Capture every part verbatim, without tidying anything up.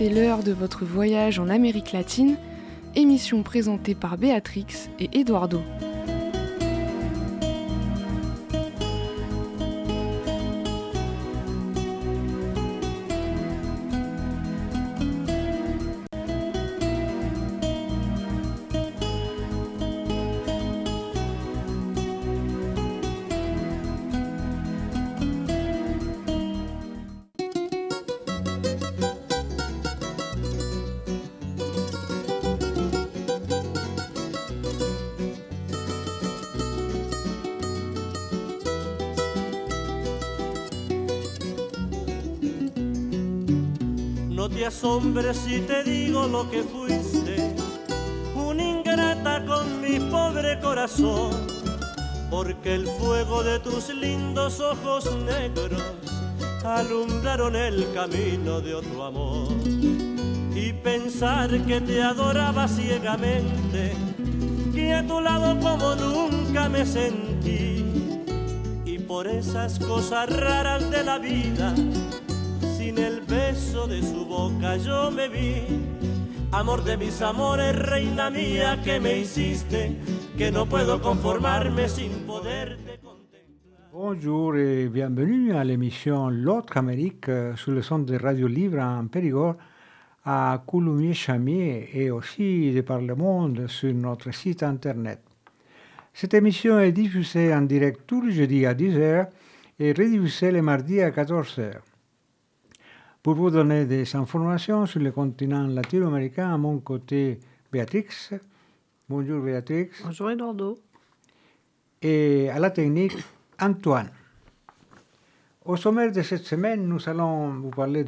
c'est l'heure de votre voyage en Amérique latine, émission présentée par Béatrix et Eduardo. No te asombres si te digo lo que fuiste, una ingrata con mi pobre corazón, porque el fuego de tus lindos ojos negros alumbraron el camino de otro amor. Y pensar que te adoraba ciegamente, que a tu lado como nunca me sentí, y por esas cosas raras de la vida, sin el beso de su boca yo me vi. Amor de mis amores, reina mía, que me hiciste, que no puedo conformarme sin poderte contemplar. Bonjour et bienvenue à l'émission L'autre Amérique sur le centre de Radio Libre en Périgord à Coulommiers-Chamiers et aussi de par le monde sur notre site internet. Cette émission est diffusée en direct tous les jeudis à dix heures et rediffusée les mardis à quatorze heures. Pour vous donner des informations sur le continent latino-américain, à mon côté, Béatrix. Bonjour Béatrix. Bonjour Eduardo. Et à la technique, Antoine. Au sommaire de cette semaine, nous allons vous parler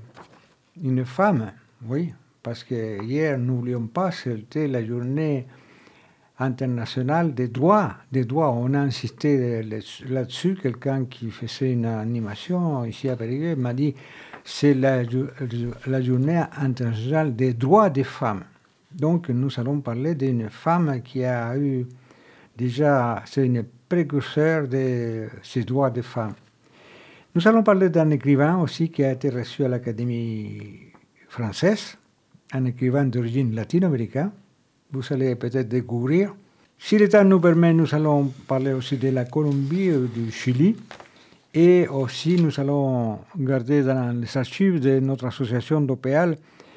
d'une femme, oui, parce que hier, n'oublions pas, c'était la journée internationale des droits. Des droits, on a insisté là-dessus. Quelqu'un qui faisait une animation ici à Périgueux m'a dit c'est la, la journée internationale des droits des femmes. Donc, nous allons parler d'une femme qui a eu déjà, c'est une précurseur de ces droits des femmes. Nous allons parler d'un écrivain aussi qui a été reçu à l'Académie française, un écrivain d'origine latino-américaine. Vous allez peut-être découvrir. Si le temps nous permet, nous allons parler aussi de la Colombie et du Chili. Et aussi, nous allons garder dans les archives de notre association d'Opéal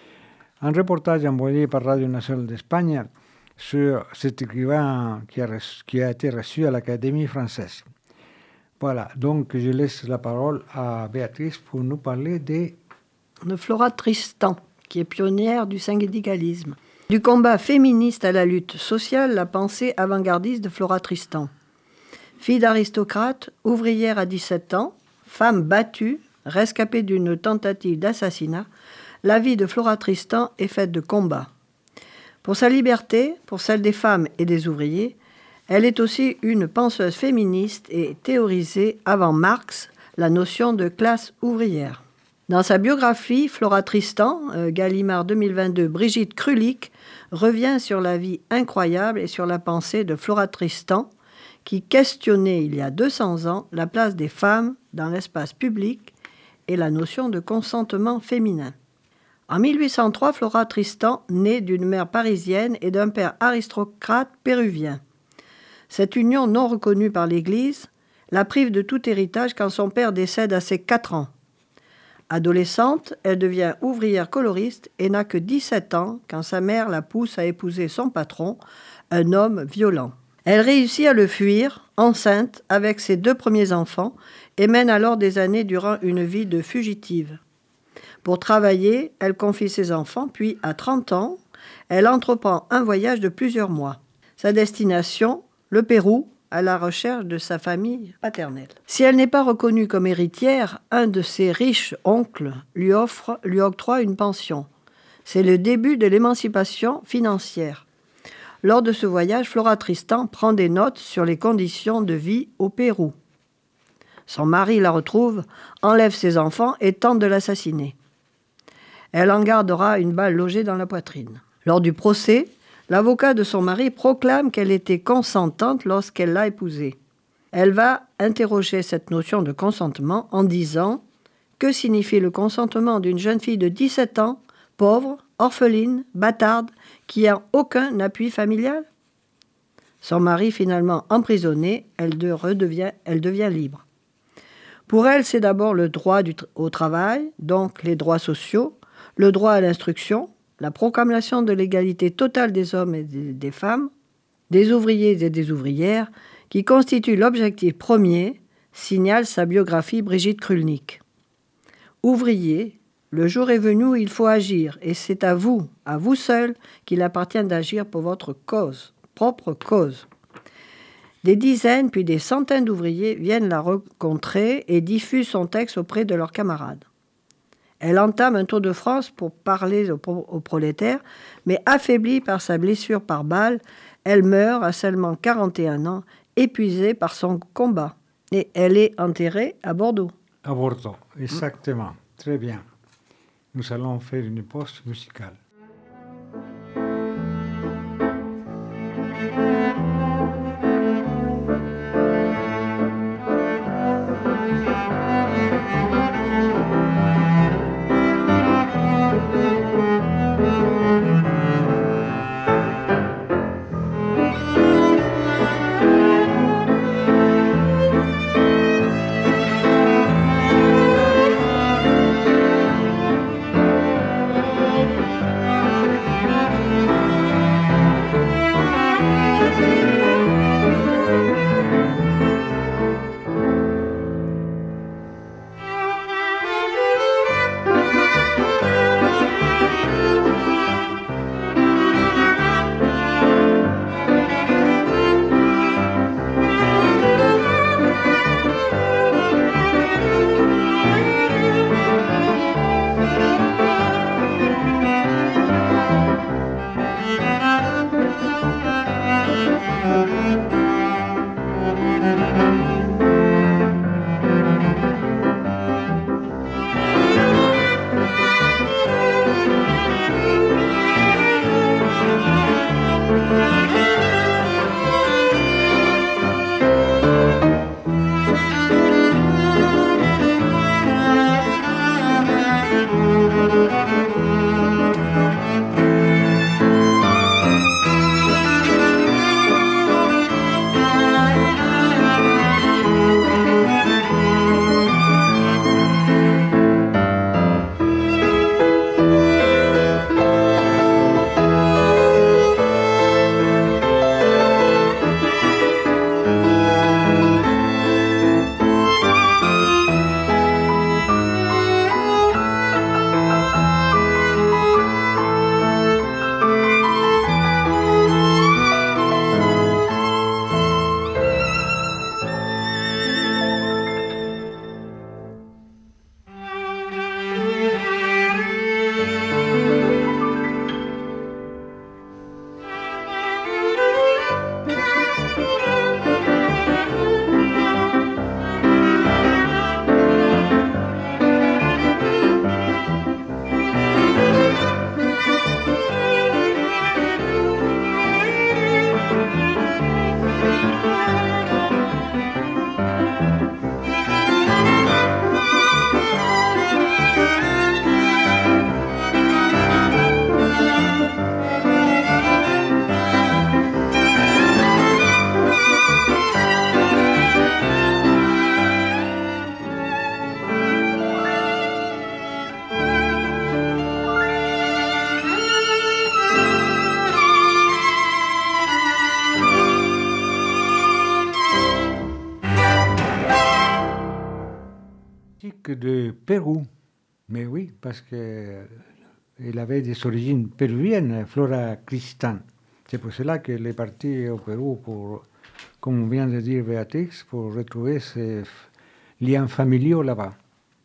un reportage envoyé par Radio Nationale d'Espagne sur cet écrivain qui a, reçu, qui a été reçu à l'Académie française. Voilà, donc je laisse la parole à Béatrice pour nous parler de... de Flora Tristan, qui est pionnière du syndicalisme. Du combat féministe à la lutte sociale, la pensée avant-gardiste de Flora Tristan. Fille d'aristocrate, ouvrière à dix-sept ans, femme battue, rescapée d'une tentative d'assassinat, la vie de Flora Tristan est faite de combats. Pour sa liberté, pour celle des femmes et des ouvriers, elle est aussi une penseuse féministe et théorisée avant Marx la notion de classe ouvrière. Dans sa biographie, Flora Tristan, euh, Gallimard deux mille vingt-deux, Brigitte Krulik, revient sur la vie incroyable et sur la pensée de Flora Tristan, qui questionnait il y a deux cents ans la place des femmes dans l'espace public et la notion de consentement féminin. En mille huit cent trois, Flora Tristan naît d'une mère parisienne et d'un père aristocrate péruvien. Cette union non reconnue par l'Église la prive de tout héritage quand son père décède à ses quatre ans. Adolescente, elle devient ouvrière coloriste et n'a que dix-sept ans quand sa mère la pousse à épouser son patron, un homme violent. Elle réussit à le fuir, enceinte, avec ses deux premiers enfants, et mène alors des années durant une vie de fugitive. Pour travailler, elle confie ses enfants, puis, à trente ans, elle entreprend un voyage de plusieurs mois. Sa destination, le Pérou, à la recherche de sa famille paternelle. Si elle n'est pas reconnue comme héritière, un de ses riches oncles lui offre, lui octroie une pension. C'est le début de l'émancipation financière. Lors de ce voyage, Flora Tristan prend des notes sur les conditions de vie au Pérou. Son mari la retrouve, enlève ses enfants et tente de l'assassiner. Elle en gardera une balle logée dans la poitrine. Lors du procès, l'avocat de son mari proclame qu'elle était consentante lorsqu'elle l'a épousé. Elle va interroger cette notion de consentement en disant « Que signifie le consentement d'une jeune fille de dix-sept ans pauvre, orpheline, bâtarde, qui n'a aucun appui familial. Son mari finalement emprisonné, elle, de redevient, elle devient libre. Pour elle, c'est d'abord le droit du, au travail, donc les droits sociaux, le droit à l'instruction, la proclamation de l'égalité totale des hommes et des, des femmes, des ouvriers et des ouvrières, qui constituent l'objectif premier, signale sa biographie Brigitte Krulnik. Ouvrier, le jour est venu où il faut agir, et c'est à vous, à vous seul, qu'il appartient d'agir pour votre cause, propre cause. Des dizaines puis des centaines d'ouvriers viennent la rencontrer et diffusent son texte auprès de leurs camarades. Elle entame un tour de France pour parler aux, aux prolétaires, mais affaiblie par sa blessure par balle, elle meurt à seulement quarante et un ans, épuisée par son combat. Et elle est enterrée à Bordeaux. À Bordeaux, exactement. Mmh. Très bien. Nous allons faire une pause musicale. De Pérou, mais oui, parce qu'elle avait des origines péruviennes, Flora Tristan. C'est pour cela qu'elle est partie au Pérou, pour, comme vient de dire Béatrix, pour retrouver ses liens familiaux là-bas.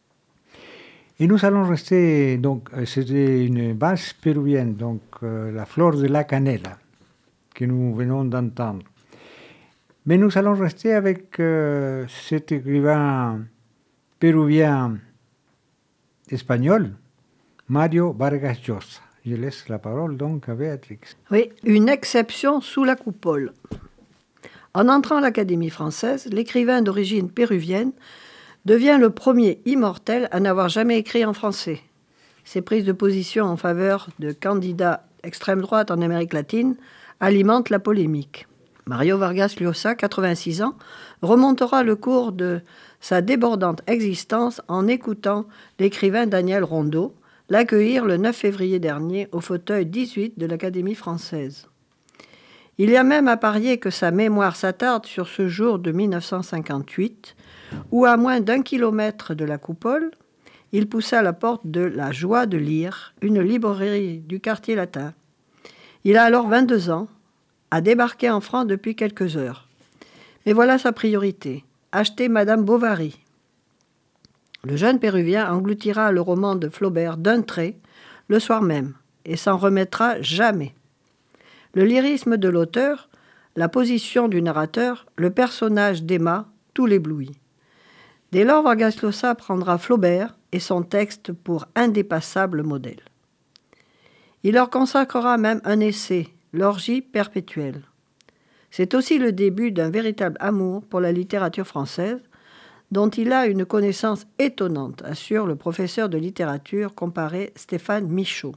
Et nous allons rester, donc, c'était une valse péruvienne, donc euh, la fleur de la canela, que nous venons d'entendre. Mais nous allons rester avec euh, cet écrivain péruvien espagnol, Mario Vargas Llosa. Je laisse la parole donc à Béatrix. Oui, une exception sous la coupole. En entrant à l'Académie française, l'écrivain d'origine péruvienne devient le premier immortel à n'avoir jamais écrit en français. ses prises de position en faveur de candidats extrême droite en Amérique latine alimentent la polémique. Mario Vargas Llosa, quatre-vingt-six ans, remontera le cours de sa débordante existence en écoutant l'écrivain Daniel Rondeau l'accueillir le neuf février dernier au fauteuil dix-huit de l'Académie française. Il y a même à parier que sa mémoire s'attarde sur ce jour de mille neuf cent cinquante-huit, où à moins d'un kilomètre de la coupole, il poussa la porte de La Joie de lire, une librairie du quartier latin. Il a alors vingt-deux ans, a débarqué en France depuis quelques heures. Mais voilà sa priorité, acheter Madame Bovary. Le jeune Péruvien engloutira le roman de Flaubert d'un trait, le soir même, et s'en remettra jamais. Le lyrisme de l'auteur, la position du narrateur, le personnage d'Emma, tout l'éblouit. Dès lors, Vargas Llosa prendra Flaubert et son texte pour indépassable modèle. Il leur consacrera même un essai, L'orgie perpétuelle. C'est aussi le début d'un véritable amour pour la littérature française, dont il a une connaissance étonnante, assure le professeur de littérature comparé Stéphane Michaud.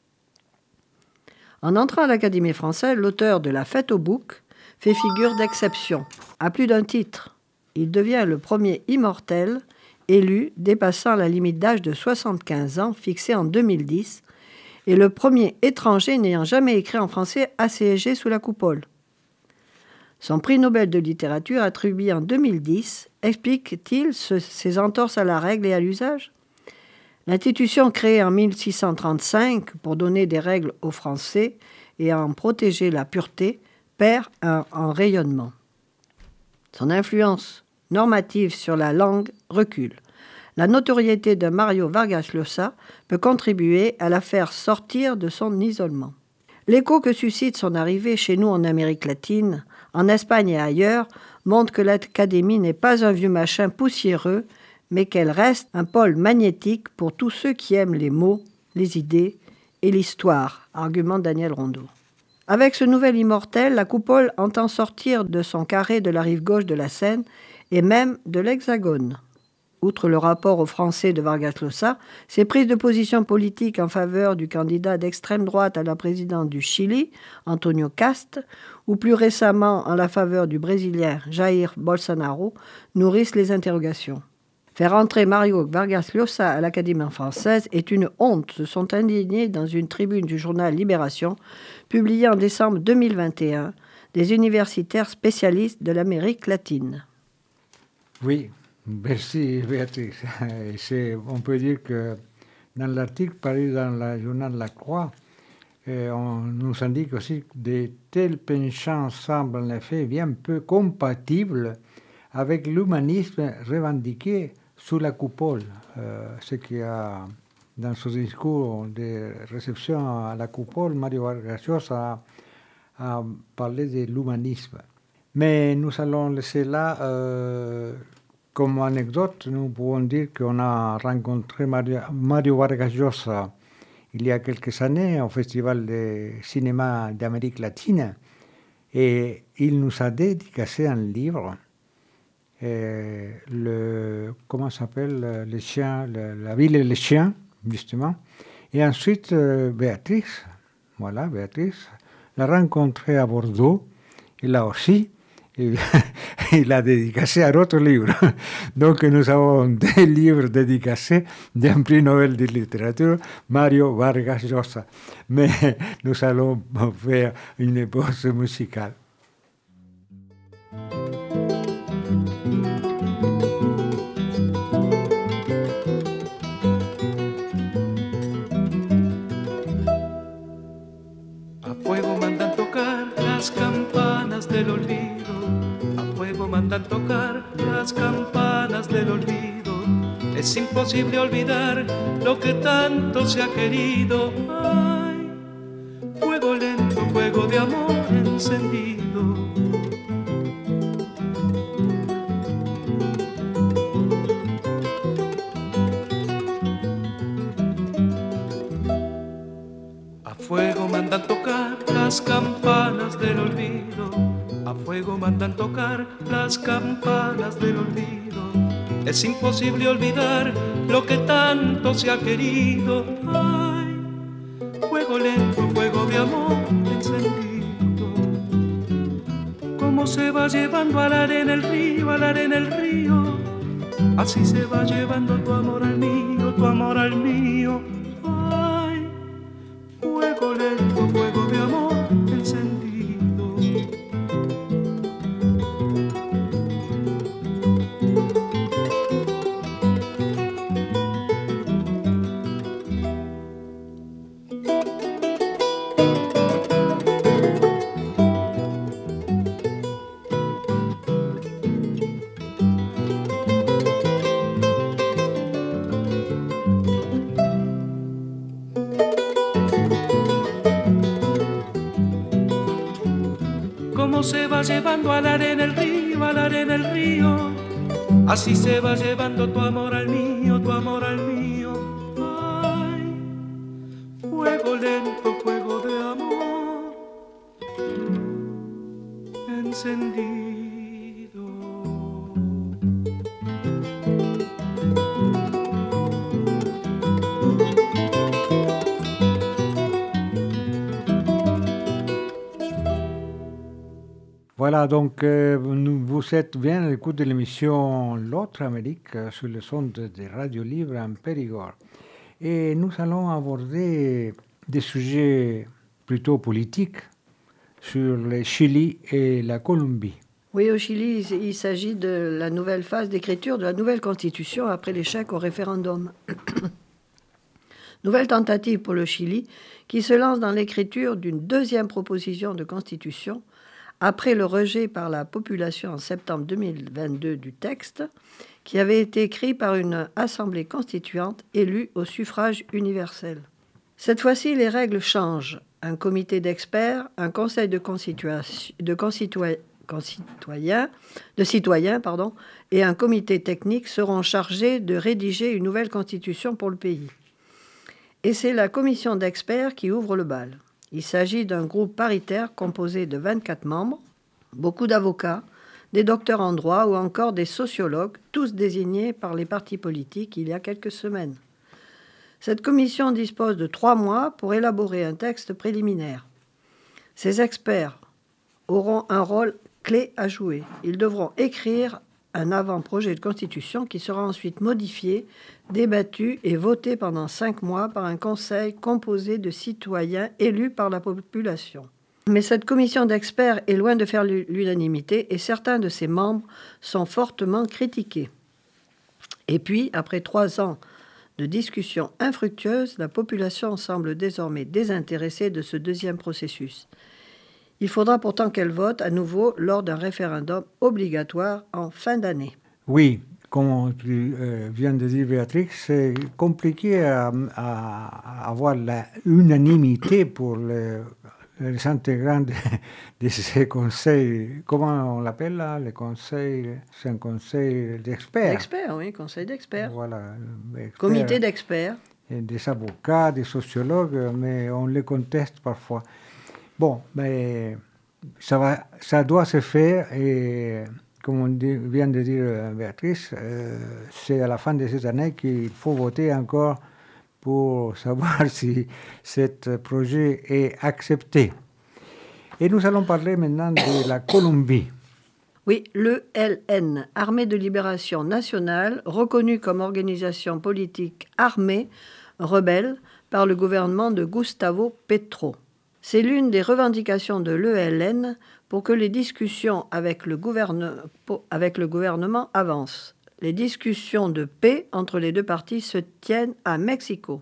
En entrant à l'Académie française, l'auteur de La Fête au bouc fait figure d'exception. À plus d'un titre, il devient le premier immortel élu dépassant la limite d'âge de soixante-quinze ans fixée en deux mille dix et le premier étranger n'ayant jamais écrit en français assiégé sous la coupole. Son prix Nobel de littérature attribué en deux mille dix explique-t-il ce, ses entorses à la règle et à l'usage ? L'institution créée en mille six cent trente-cinq pour donner des règles aux Français et en protéger la pureté perd un, en rayonnement. Son influence normative sur la langue recule. La notoriété de Mario Vargas Llosa peut contribuer à la faire sortir de son isolement. L'écho que suscite son arrivée chez nous en Amérique latine, en Espagne et ailleurs, montre que l'Académie n'est pas un vieux machin poussiéreux, mais qu'elle reste un pôle magnétique pour tous ceux qui aiment les mots, les idées et l'histoire, argumente Daniel Rondeau. Avec ce nouvel immortel, la coupole entend sortir de son carré de la rive gauche de la Seine et même de l'Hexagone. Outre le rapport aux Français de Vargas Llosa, ses prises de position politique en faveur du candidat d'extrême droite à la présidence du Chili, Antonio Cast, ou plus récemment en la faveur du Brésilien Jair Bolsonaro, nourrissent les interrogations. Faire entrer Mario Vargas Llosa à l'Académie française est une honte, se sont indignés dans une tribune du journal Libération, publiée en décembre deux mille vingt et un, des universitaires spécialistes de l'Amérique latine. Oui. Merci Béatrice. C'est, on peut dire que dans l'article paru dans le journal La Croix, eh, on nous indique aussi que de tels penchants semblent en effet bien peu compatibles avec l'humanisme revendiqué sous la coupole. Euh, ce qui a, dans son discours de réception à la coupole, Mario Vargas Llosa a, a parlé de l'humanisme. Mais nous allons laisser là... Euh, Comme anecdote, nous pouvons dire qu'on a rencontré Mario, Mario Vargas Llosa il y a quelques années au Festival de cinéma d'Amérique latine et il nous a dédicacé un livre, euh, le, comment ça s'appelle, les chiens, le, La ville et les chiens, justement. Et ensuite, euh, Béatrice, voilà, Béatrice, l'a rencontré à Bordeaux et là aussi, il a dédicacé un autre livre. Donc nous avons des livres dédicacés d'un prix Nobel de littérature, Mario Vargas Llosa. Mais nous allons faire une pause musicale. A fuego mandan tocar las campanas del olvido. Mandan tocar las campanas del olvido. Es imposible olvidar lo que tanto se ha querido. Ay, fuego lento, fuego de amor encendido. A fuego mandan tocar las campanas del olvido. A fuego mandan tocar las campanas del olvido. Es imposible olvidar lo que tanto se ha querido. Ay, fuego lento, fuego de amor encendido. Como se va llevando a la arena el río, a la arena el río. Así se va llevando tu amor al mío, tu amor al mío. Ay, fuego lento, fuego de amor encendido. Se va llevando a la arena el río, a la arena el río. Así se va llevando tu amor al mío, tu amor al mío. Ay, fuego lento, fuego de amor encendido. Voilà, donc euh, nous, vous êtes bien à l'écoute de l'émission L'autre Amérique euh, sur le son de, de Radio Libre en Périgord. Et nous allons aborder des sujets plutôt politiques sur le Chili et la Colombie. Oui, au Chili, il, il s'agit de la nouvelle phase d'écriture de la nouvelle constitution après l'échec au référendum. Nouvelle tentative pour le Chili qui se lance dans l'écriture d'une deuxième proposition de constitution après le rejet par la population en septembre deux mille vingt-deux du texte, qui avait été écrit par une assemblée constituante élue au suffrage universel. Cette fois-ci, les règles changent. Un comité d'experts, un conseil de, de, concitoy... concitoyens, de citoyens pardon, et un comité technique seront chargés de rédiger une nouvelle constitution pour le pays. Et c'est la commission d'experts qui ouvre le bal. Il s'agit d'un groupe paritaire composé de vingt-quatre membres, beaucoup d'avocats, des docteurs en droit ou encore des sociologues, tous désignés par les partis politiques il y a quelques semaines. Cette commission dispose de trois mois pour élaborer un texte préliminaire. Ces experts auront un rôle clé à jouer. Ils devront écrire un avant-projet de constitution qui sera ensuite modifié, débattu et voté pendant cinq mois par un conseil composé de citoyens élus par la population. Mais cette commission d'experts est loin de faire l'unanimité et certains de ses membres sont fortement critiqués. Et puis, après trois ans de discussions infructueuses, la population semble désormais désintéressée de ce deuxième processus. Il faudra pourtant qu'elle vote à nouveau lors d'un référendum obligatoire en fin d'année. Oui, comme tu euh, viens de dire, Béatrix, c'est compliqué à, à, à avoir l'unanimité pour le, les intégrants de, de ces conseils. Comment on l'appelle là? Le conseil, c'est un conseil d'experts. D'experts, oui, conseil d'experts. Voilà. Experts, comité d'experts. Des avocats, des sociologues, mais on les conteste parfois. Bon, mais ça, va, ça doit se faire et, comme on dit, vient de dire Béatrice, euh, c'est à la fin de cette année qu'il faut voter encore pour savoir si ce projet est accepté. Et nous allons parler maintenant de la Colombie. Oui, l'E L N, Armée de Libération Nationale, reconnue comme organisation politique armée, rebelle, par le gouvernement de Gustavo Petro. C'est l'une des revendications de l'E L N pour que les discussions avec le, gouverne... avec le gouvernement avancent. Les discussions de paix entre les deux parties se tiennent à Mexico.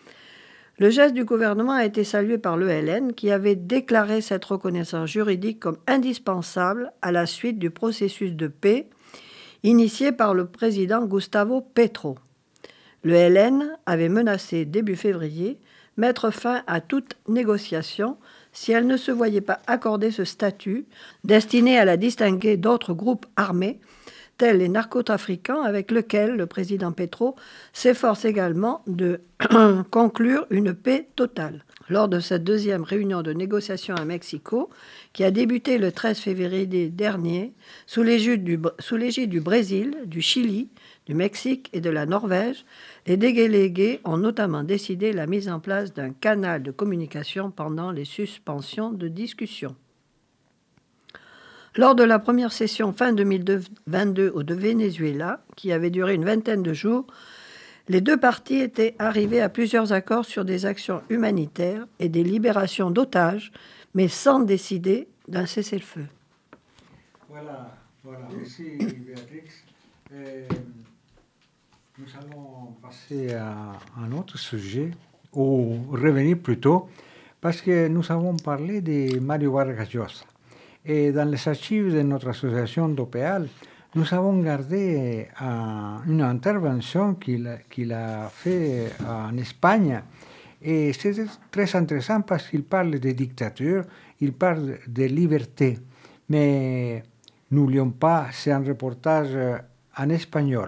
Le geste du gouvernement a été salué par l'E L N qui avait déclaré cette reconnaissance juridique comme indispensable à la suite du processus de paix initié par le président Gustavo Petro. L'E L N avait menacé début février mettre fin à toute négociation si elle ne se voyait pas accorder ce statut destiné à la distinguer d'autres groupes armés tels les narcotrafiquants avec lesquels le président Petro s'efforce également de conclure une paix totale. lors de cette deuxième réunion de négociation à Mexico, qui a débuté le treize février dernier, sous l'égide du, sous l'égide du Brésil, du Chili, du Mexique et de la Norvège, les délégués ont notamment décidé la mise en place d'un canal de communication pendant les suspensions de discussion. Lors de la première session fin deux mille vingt-deux au Venezuela, qui avait duré une vingtaine de jours, les deux parties étaient arrivées à plusieurs accords sur des actions humanitaires et des libérations d'otages, mais sans décider d'un cessez-le-feu. Voilà, voilà. Merci Béatrix. Euh, nous allons passer à un autre sujet, ou revenir plutôt, parce que nous avons parlé de Mario Vargas Llosa. Et dans les archives de notre association d'Opéal, nous avons gardé uh, une intervention qu'il, qu'il a fait en Espagne. Et c'est très intéressant parce qu'il parle de dictature, il parle de liberté. Mais n'oublions pas, c'est un reportage en espagnol.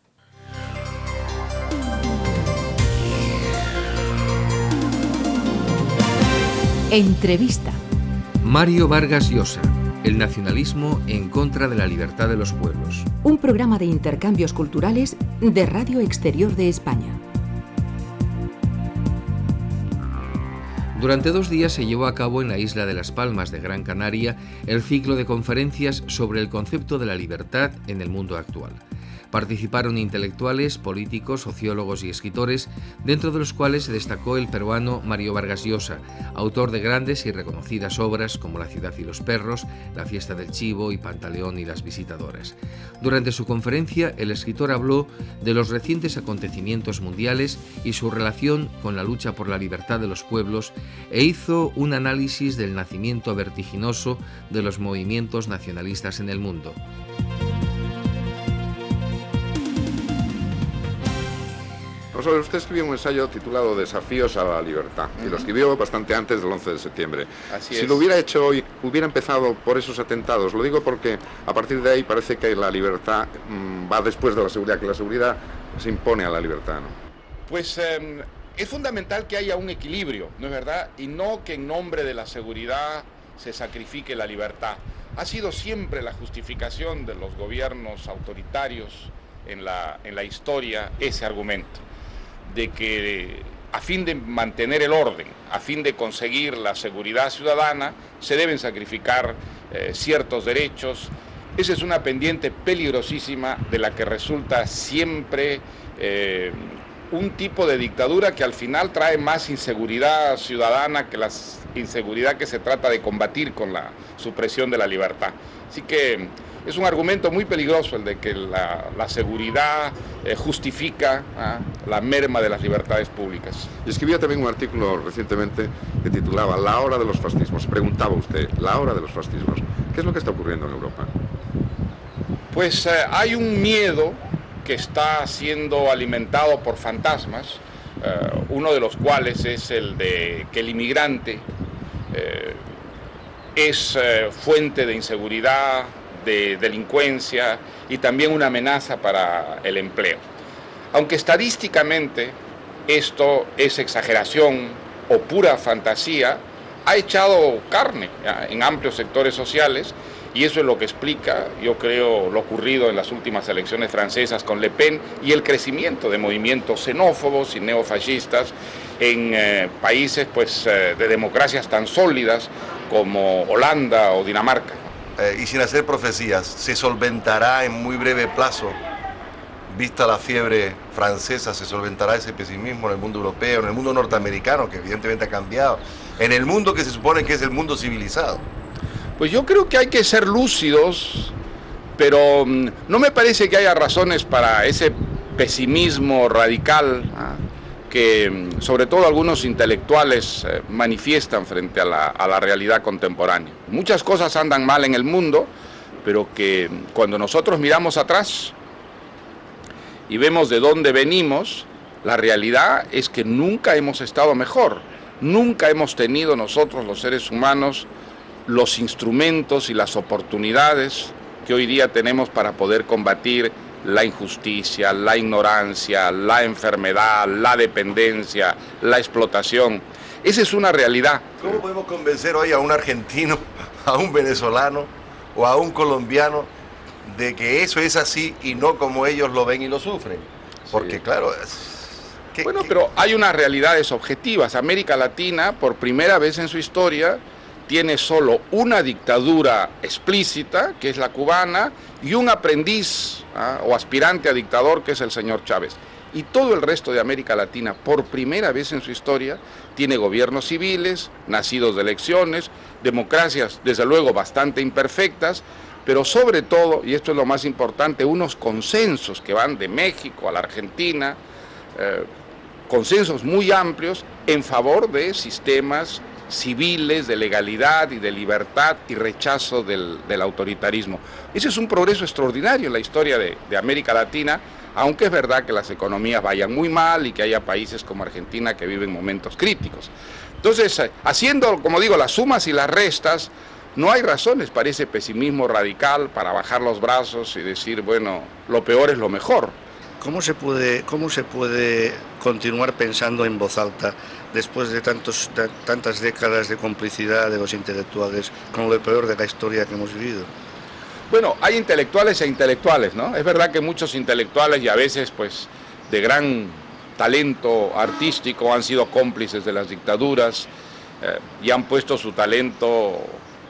Entrevista. Mario Vargas Llosa, el nacionalismo en contra de la libertad de los pueblos. Un programa de intercambios culturales de Radio Exterior de España. Durante dos días se llevó a cabo en la isla de Las Palmas de Gran Canaria el ciclo de conferencias sobre el concepto de la libertad en el mundo actual. Participaron intelectuales, políticos, sociólogos y escritores, dentro de los cuales se destacó el peruano Mario Vargas Llosa, autor de grandes y reconocidas obras como La ciudad y los perros, La fiesta del chivo y Pantaleón y las visitadoras. Durante su conferencia, el escritor habló de los recientes acontecimientos mundiales y su relación con la lucha por la libertad de los pueblos e hizo un análisis del nacimiento vertiginoso de los movimientos nacionalistas en el mundo. Vamos a ver, usted escribió un ensayo titulado Desafíos a la libertad, uh-huh. y lo escribió bastante antes del once de septiembre. Así si es. lo hubiera hecho hoy, hubiera empezado por esos atentados. Lo digo porque a partir de ahí parece que la libertad mmm, va después de la seguridad, que la seguridad se impone a la libertad, ¿no? Pues eh, es fundamental que haya un equilibrio, ¿no es verdad? Y no que en nombre de la seguridad se sacrifique la libertad. Ha sido siempre la justificación de los gobiernos autoritarios en la, en la historia ese argumento, de que a fin de mantener el orden, a fin de conseguir la seguridad ciudadana, se deben sacrificar eh, ciertos derechos. Esa es una pendiente peligrosísima de la que resulta siempre eh, un tipo de dictadura que al final trae más inseguridad ciudadana que la inseguridad que se trata de combatir con la supresión de la libertad. Así que es un argumento muy peligroso el de que la, la seguridad eh, justifica ¿ah? la merma de las libertades públicas. Y escribía también un artículo recientemente que titulaba La hora de los fascismos. Preguntaba usted, la hora de los fascismos, ¿qué es lo que está ocurriendo en Europa? Pues eh, hay un miedo que está siendo alimentado por fantasmas, eh, uno de los cuales es el de que el inmigrante eh, es eh, fuente de inseguridad, de delincuencia y también una amenaza para el empleo. Aunque estadísticamente esto es exageración o pura fantasía, ha echado carne ¿ya? en amplios sectores sociales, y eso es lo que explica, yo creo, lo ocurrido en las últimas elecciones francesas con Le Pen y el crecimiento de movimientos xenófobos y neofascistas en eh, países pues, eh, de democracias tan sólidas como Holanda o Dinamarca. Eh, y sin hacer profecías, se solventará en muy breve plazo, vista la fiebre francesa, se solventará ese pesimismo en el mundo europeo, en el mundo norteamericano, que evidentemente ha cambiado, en el mundo que se supone que es el mundo civilizado. Pues yo creo que hay que ser lúcidos, pero um, no me parece que haya razones para ese pesimismo radical ¿ah? que sobre todo algunos intelectuales eh, manifiestan frente a la, a la realidad contemporánea. Muchas cosas andan mal en el mundo, pero que cuando nosotros miramos atrás y vemos de dónde venimos, la realidad es que nunca hemos estado mejor, nunca hemos tenido nosotros los seres humanos los instrumentos y las oportunidades que hoy día tenemos para poder combatir la injusticia, la ignorancia, la enfermedad, la dependencia, la explotación. Esa es una realidad. ¿Cómo podemos convencer hoy a un argentino, a un venezolano o a un colombiano de que eso es así y no como ellos lo ven y lo sufren? Porque sí. claro... ¿qué, bueno, qué? pero hay unas realidades objetivas. América Latina, por primera vez en su historia, tiene solo una dictadura explícita, que es la cubana, y un aprendiz ¿ah? o aspirante a dictador, que es el señor Chávez. Y todo el resto de América Latina, por primera vez en su historia, tiene gobiernos civiles, nacidos de elecciones, democracias, desde luego, bastante imperfectas, pero sobre todo, y esto es lo más importante, unos consensos que van de México a la Argentina, eh, consensos muy amplios en favor de sistemas civiles, de legalidad y de libertad y rechazo del, del autoritarismo. Ese es un progreso extraordinario en la historia de, de América Latina, aunque es verdad que las economías vayan muy mal y que haya países como Argentina que viven momentos críticos. Entonces, haciendo, como digo, las sumas y las restas, no hay razones para ese pesimismo radical, para bajar los brazos y decir, bueno, lo peor es lo mejor. ¿Cómo se puede, cómo se puede continuar pensando en voz alta después de tantos, de, tantas décadas de complicidad de los intelectuales con lo peor de la historia que hemos vivido? Bueno, hay intelectuales e intelectuales, ¿no? Es verdad que muchos intelectuales y a veces, pues, de gran talento artístico han sido cómplices de las dictaduras eh, y han puesto su talento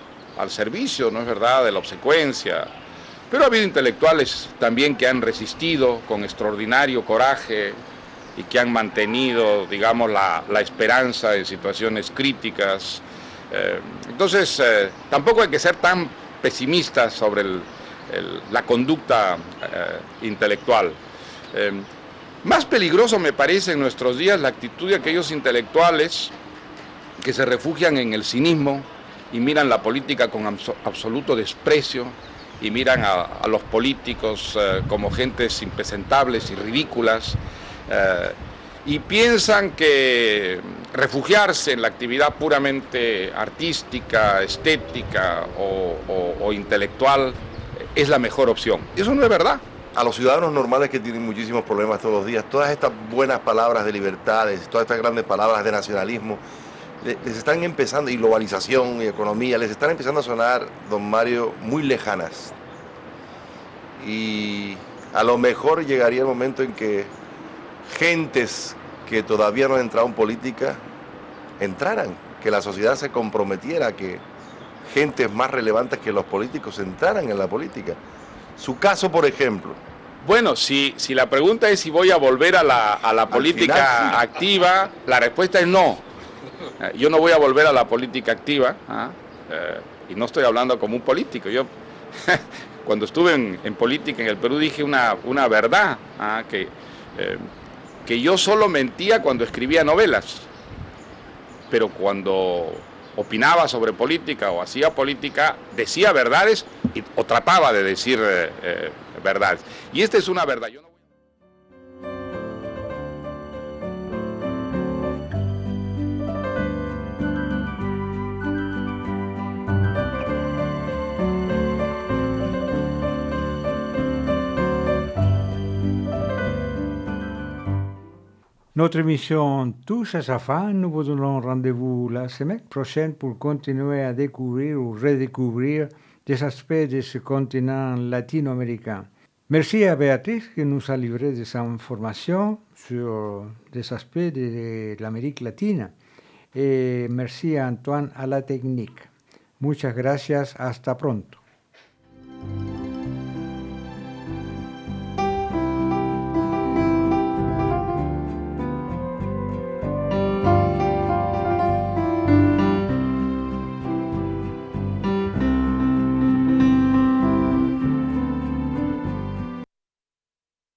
al servicio, ¿no es verdad?, de la obsecuencia. Pero ha habido intelectuales también que han resistido con extraordinario coraje y que han mantenido, digamos, la, la esperanza en situaciones críticas. Eh, entonces, eh, tampoco hay que ser tan pesimistas sobre el, el, la conducta eh, intelectual. Eh, más peligroso me parece en nuestros días la actitud de aquellos intelectuales que se refugian en el cinismo y miran la política con abso- absoluto desprecio, y miran a, a los políticos eh, como gentes impresentables y ridículas, eh, y piensan que refugiarse en la actividad puramente artística, estética o, o, o intelectual es la mejor opción. Eso no es verdad. A los ciudadanos normales que tienen muchísimos problemas todos los días, todas estas buenas palabras de libertades, todas estas grandes palabras de nacionalismo, les están empezando, y globalización y economía, les están empezando a sonar, don Mario, muy lejanas. Y a lo mejor llegaría el momento en que gentes que todavía no han entrado en política entraran, que la sociedad se comprometiera a que gentes más relevantes que los políticos entraran en la política. Su caso, por ejemplo. Bueno, si, si la pregunta es si voy a volver a la, a la política final, sí. activa, la respuesta es no. Yo no voy a volver a la política activa, ¿ah? eh, y no estoy hablando como un político. Yo cuando estuve en, en política en el Perú dije una, una verdad, ¿ah? que, eh, que yo solo mentía cuando escribía novelas, pero cuando opinaba sobre política o hacía política, decía verdades y, o trataba de decir eh, eh, verdades. Y esta es una verdad. Yo no Notre émission touche à sa fin. Nous vous donnons rendez-vous la semaine prochaine pour continuer à découvrir ou redécouvrir des aspects de ce continent latino-américain. Merci à Béatrice qui nous a livré des informations sur des aspects de l'Amérique latine. Et merci à Antoine à la technique. Muchas gracias. Hasta pronto.